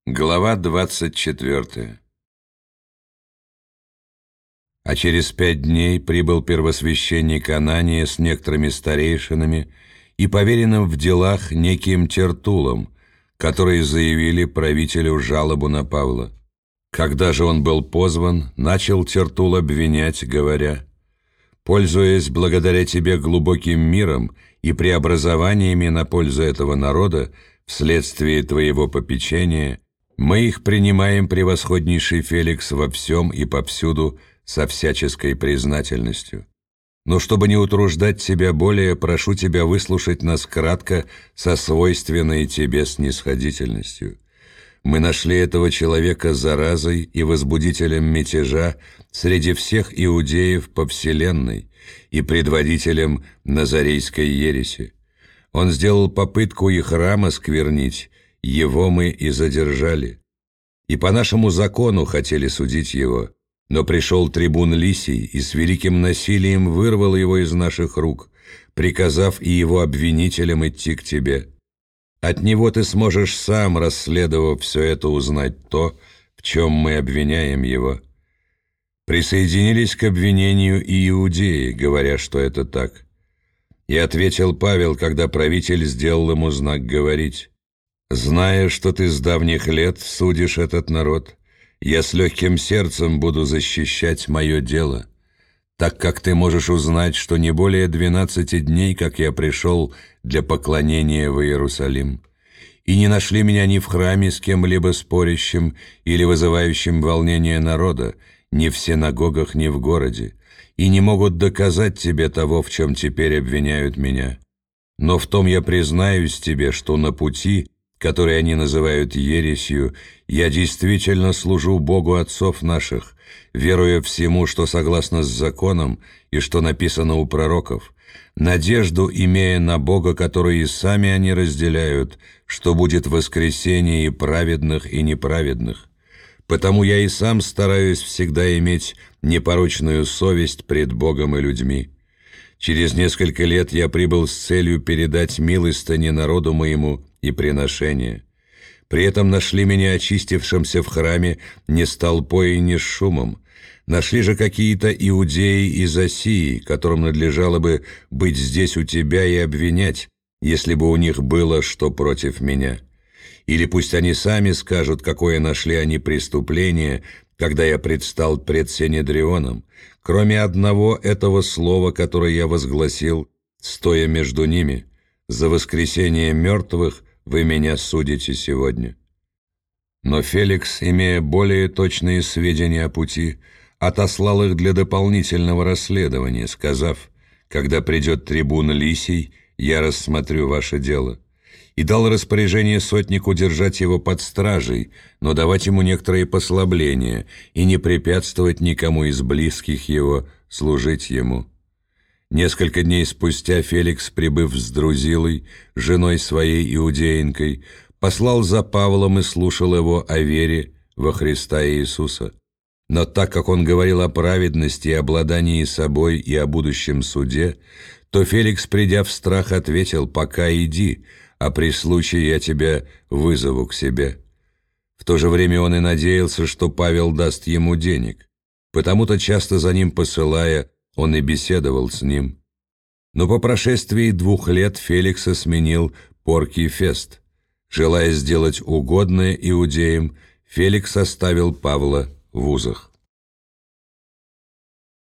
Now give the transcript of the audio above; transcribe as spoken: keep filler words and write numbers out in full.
Глава двадцать четвёртая. А через пять дней прибыл первосвященник Анания с некоторыми старейшинами и поверенным в делах неким Тертулом, которые заявили правителю жалобу на Павла. Когда же он был позван, начал Тертул обвинять, говоря: «Пользуясь благодаря тебе глубоким миром и преобразованиями на пользу этого народа, вследствие твоего попечения, мы их принимаем, превосходнейший Феликс, во всем и повсюду со всяческой признательностью. Но чтобы не утруждать тебя более, прошу тебя выслушать нас кратко со свойственной тебе снисходительностью. Мы нашли этого человека заразой и возбудителем мятежа среди всех иудеев по вселенной и предводителем назарейской ереси. Он сделал попытку и храм осквернить, его мы и задержали. И по нашему закону хотели судить его, но пришел трибун Лисий и с великим насилием вырвал его из наших рук, приказав и его обвинителям идти к тебе. От него ты сможешь сам, расследовав все это, узнать то, в чем мы обвиняем его». Присоединились к обвинению и иудеи, говоря, что это так. И ответил Павел, когда правитель сделал ему знак говорить: «Зная, что ты с давних лет судишь этот народ, я с легким сердцем буду защищать мое дело, так как ты можешь узнать, что не более двенадцати дней, как я пришел для поклонения в Иерусалим, и не нашли меня ни в храме с кем-либо спорящим или вызывающим волнение народа, ни в синагогах, ни в городе, и не могут доказать тебе того, в чем теперь обвиняют меня. Но в том я признаюсь тебе, что на пути, который они называют ересью, я действительно служу Богу отцов наших, веруя всему, что согласно с законом и что написано у пророков, надежду имея на Бога, который и сами они разделяют, что будет воскресение и праведных, и неправедных. Потому я и сам стараюсь всегда иметь непорочную совесть пред Богом и людьми. Через несколько лет я прибыл с целью передать милостыни народу моему и приношения. При этом нашли меня очистившимся в храме не с толпой и не с шумом. Нашли же какие-то иудеи из Асии, которым надлежало бы быть здесь у тебя и обвинять, если бы у них было что против меня. Или пусть они сами скажут, какое нашли они преступление, когда я предстал пред Синедрионом, кроме одного этого слова, которое я возгласил, стоя между ними: «За воскресение мертвых вы меня судите сегодня». Но Феликс, имея более точные сведения о пути, отослал их для дополнительного расследования, сказав: «Когда придет трибун Лисий, я рассмотрю ваше дело». И дал распоряжение сотнику держать его под стражей, но давать ему некоторые послабления и не препятствовать никому из близких его служить ему. Несколько дней спустя Феликс, прибыв с Друзилой, женой своей иудеинкой, послал за Павлом и слушал его о вере во Христа Иисуса. Но так как он говорил о праведности и обладании собой и о будущем суде, то Феликс, придя в страх, ответил: «Пока иди, а при случае я тебя вызову к себе». В то же время он и надеялся, что Павел даст ему денег, потому-то, часто за ним посылая, он и беседовал с ним. Но по прошествии двух лет Феликса сменил Поркий Фест. Желая сделать угодное иудеям, Феликс оставил Павла в узах.